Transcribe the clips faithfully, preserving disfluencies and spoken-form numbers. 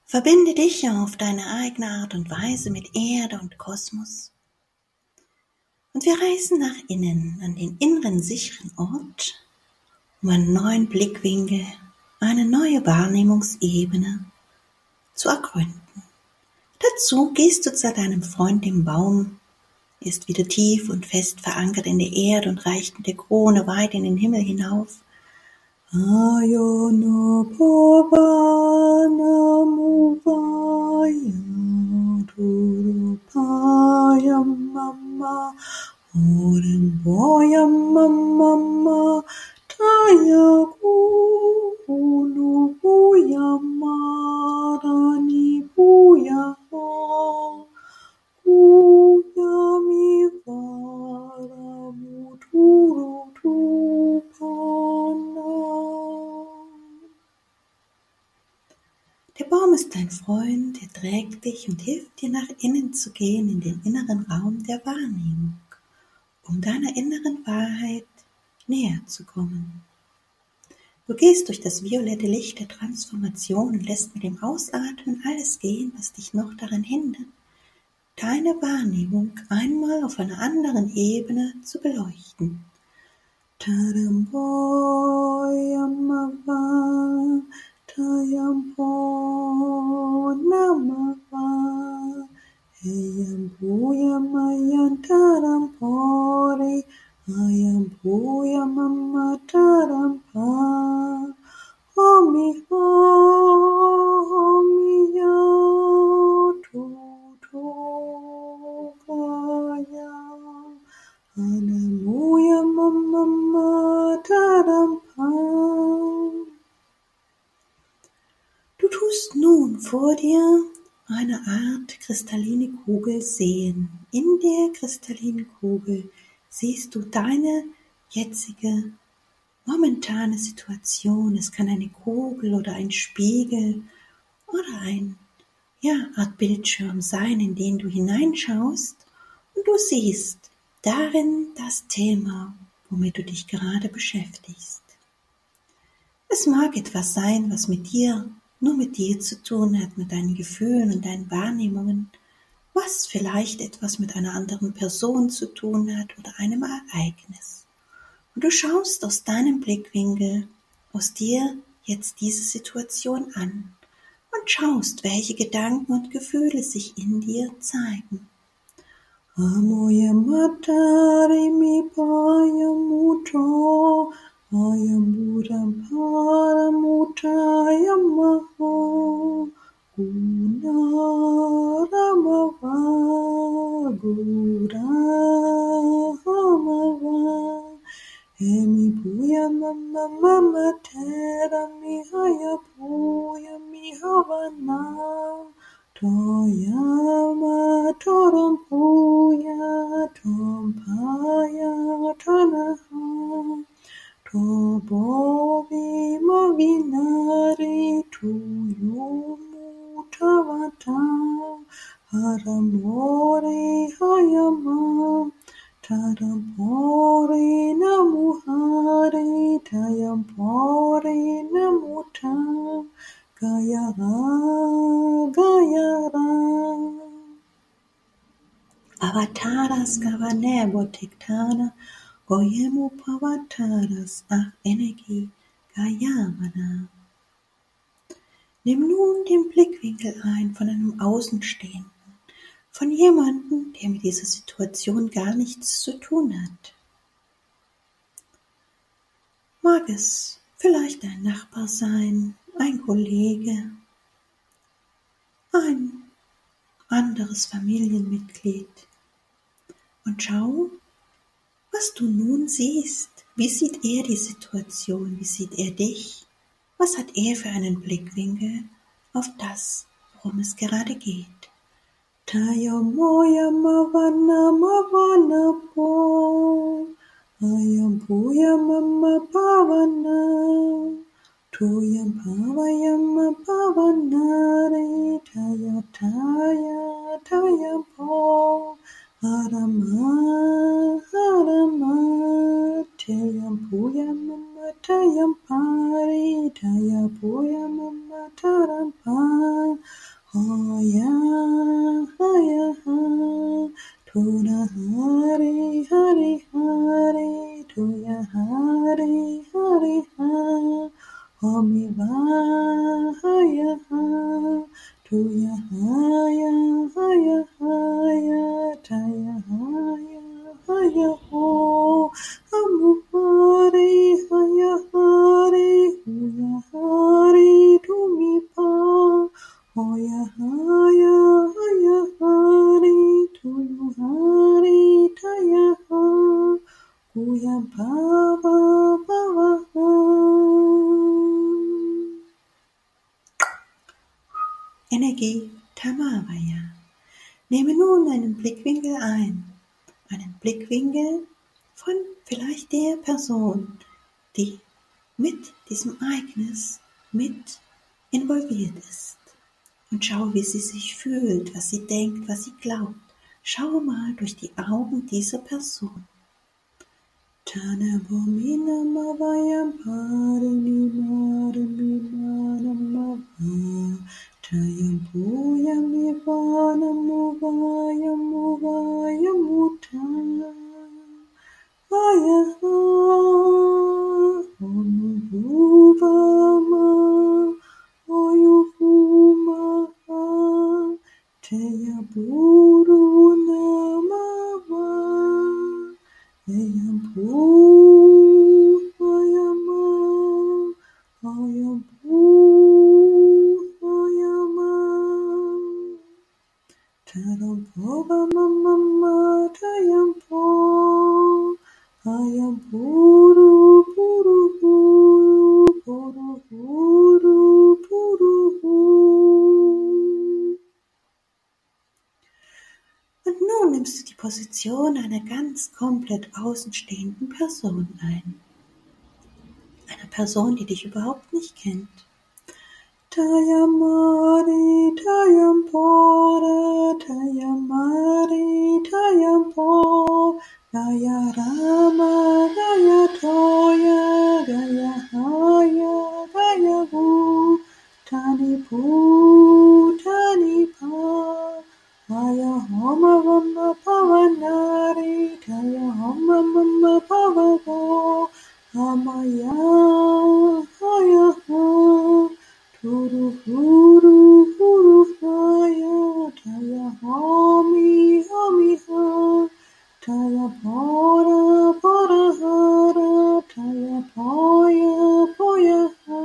Verbinde dich auf deine eigene Art und Weise mit Erde und Kosmos. Und wir reisen nach innen, an den inneren sicheren Ort, um einen neuen Blickwinkel, eine neue Wahrnehmungsebene zu ergründen. Dazu gehst du zu deinem Freund dem Baum, er ist wieder tief und fest verankert in der Erde und reicht mit der Krone weit in den Himmel hinauf. Ayana Bhavana Muvaya Durupaya Mama Orim Boya Mama Taya Guru Buya Marani Buya Buya Mivara Muturu Tupana. Der Baum ist dein Freund, er trägt dich und hilft dir nach innen zu gehen in den inneren Raum der Wahrnehmung, um deiner inneren Wahrheit näher zu kommen. Du gehst durch das violette Licht der Transformation und lässt mit dem Ausatmen alles gehen, was dich noch daran hindert, deine Wahrnehmung einmal auf einer anderen Ebene zu beleuchten. Taramboyamava, Tayampo Namava, Eyambuyamayantaраmpori, Ayambuyamamatarampa, Omiha, Omiya, Tutugaya, Anamuyamamatarampa. Du tust nun vor dir eine Art kristalline Kugel sehen. In der kristallinen Kugel siehst du deine jetzige, momentane Situation. Es kann eine Kugel oder ein Spiegel oder ein ja, Art Bildschirm sein, in den du hineinschaust und du siehst darin das Thema, womit du dich gerade beschäftigst. Es mag etwas sein, was mit dir, nur mit dir zu tun hat, mit deinen Gefühlen und deinen Wahrnehmungen, was vielleicht etwas mit einer anderen Person zu tun hat oder einem Ereignis. Und du schaust aus deinem Blickwinkel, aus dir jetzt diese Situation an und schaust, welche Gedanken und Gefühle sich in dir zeigen. Amoya matari mi paya muto, ayam para mutaya maho, guna ramava, gura hamava, emi puya mama mama tera mi haya puya mi havana. Toyama torampuya tompaya tanaha tobovi mavinari tuyumu tavata haramore hayama tarampore namuhare tayampore namuta Gayara, Gayara. Avataras Gavanebo Tiktana, Goyemu Pavataras, ach Energie, Gayamana. Nimm nun den Blickwinkel ein von einem Außenstehenden, von jemandem, der mit dieser Situation gar nichts zu tun hat. Mag es vielleicht ein Nachbar sein, ein Kollege, ein anderes Familienmitglied. Und schau, was du nun siehst. Wie sieht er die Situation? Wie sieht er dich? Was hat er für einen Blickwinkel auf das, worum es gerade geht? Taya moya mavana mavana po, ayam puya mama pavana. Tuyam pavayam pavanare taya taya taya po harama harama tayam puyam tayam pari taya puyam taram pa Hoya, hoya, ha, Tuna Hari, Hari, Hari, Tuya Hari, Hari, ha, Homi Va, Haya, ha, Tuya Haya, Haya, Haya, Taya Haya, Haya, Ho, Hamu Hari, Haya, Hari, Huya Hari, Tumi Pa, Hoya, Haya, Haya, Hari, Tuyu Hari, Taya Ha, Huya Baba, Baba Ha. Energie Tamavaya. Nehme nun einen Blickwinkel ein, einen Blickwinkel von vielleicht der Person, die mit diesem Ereignis mit involviert ist. Und schau, wie sie sich fühlt, was sie denkt, was sie glaubt. Schau mal durch die Augen dieser Person. Tanabomina Mavaya Parini Marami Manamava Tayampuya Mivana Muvaya Muvaya Muta Vaya Omuvama Oyuvuma Teyaburu Namava Ayampu, ayama, ayampu, ayama. Tadampo, mama, tayampo, ayampuru, puru, puru, puru, puru, puru, puru. Und nun nimmst du die Position einer ganz komplett außenstehenden Person ein. Einer Person, die dich überhaupt nicht kennt. Tayamari, tayampora, tayamari, tayampo, gaya rama, gaya toya, gaya haya, gaya hu, tani pu, tani pa. Haya homa vama pavanari, taya homa mama pavago, hamaya, haya ha, turu huru huru haya, taya homi homi ha, taya pora pora hara, taya poya poya ha,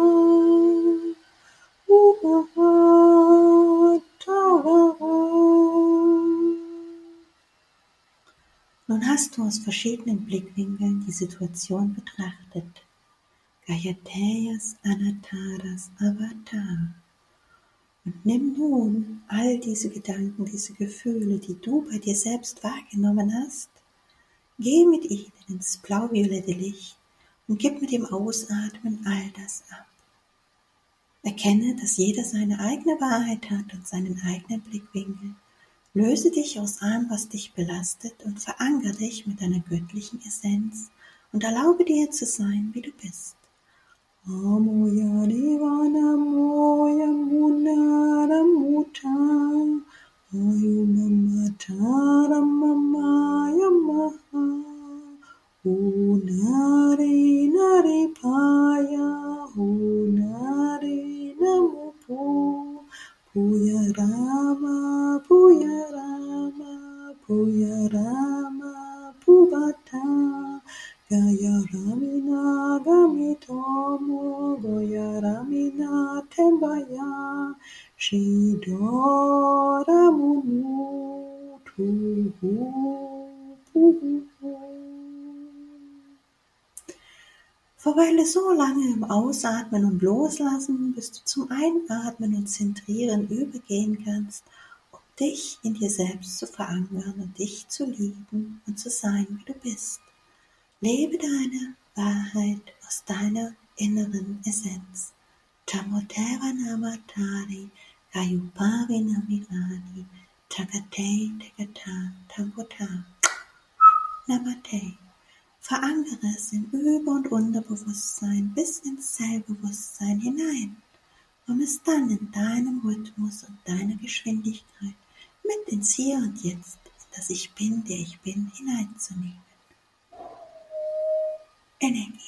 uba ha, tava ha. Nun hast du aus verschiedenen Blickwinkeln die Situation betrachtet. Gayateyas Anataras Avatar. Und nimm nun all diese Gedanken, diese Gefühle, die du bei dir selbst wahrgenommen hast, geh mit ihnen ins blau-violette Licht und gib mit dem Ausatmen all das ab. Erkenne, dass jeder seine eigene Wahrheit hat und seinen eigenen Blickwinkel. Löse dich aus allem, was dich belastet, und verankere dich mit deiner göttlichen Essenz und erlaube dir zu sein, wie du bist. Amoya Devana Moya Munara Muta Ayumamatara Mamaya Maha Unari Nari Paya Unari Namupu Puya Rama Puya Rama Puya Rama Pubata Gaya Ramina Gamitomo Goya Ramina Tembaya Shidora Munu Tuhu Puhu. Verweile so lange im Ausatmen und Loslassen, bis du zum Einatmen und Zentrieren übergehen kannst, um dich in dir selbst zu verankern und dich zu lieben und zu sein, wie du bist. Lebe deine Wahrheit aus deiner inneren Essenz. Tamoteva Namatari, Gayupari Namirani, Tagate Tegata, Tambota. Namaste. Verankere es in Über- und Unterbewusstsein bis ins Zellbewusstsein hinein. um es dann in deinem Rhythmus und deiner Geschwindigkeit mit ins Hier und Jetzt, in das Ich Bin, der ich bin, hineinzunehmen. Energie.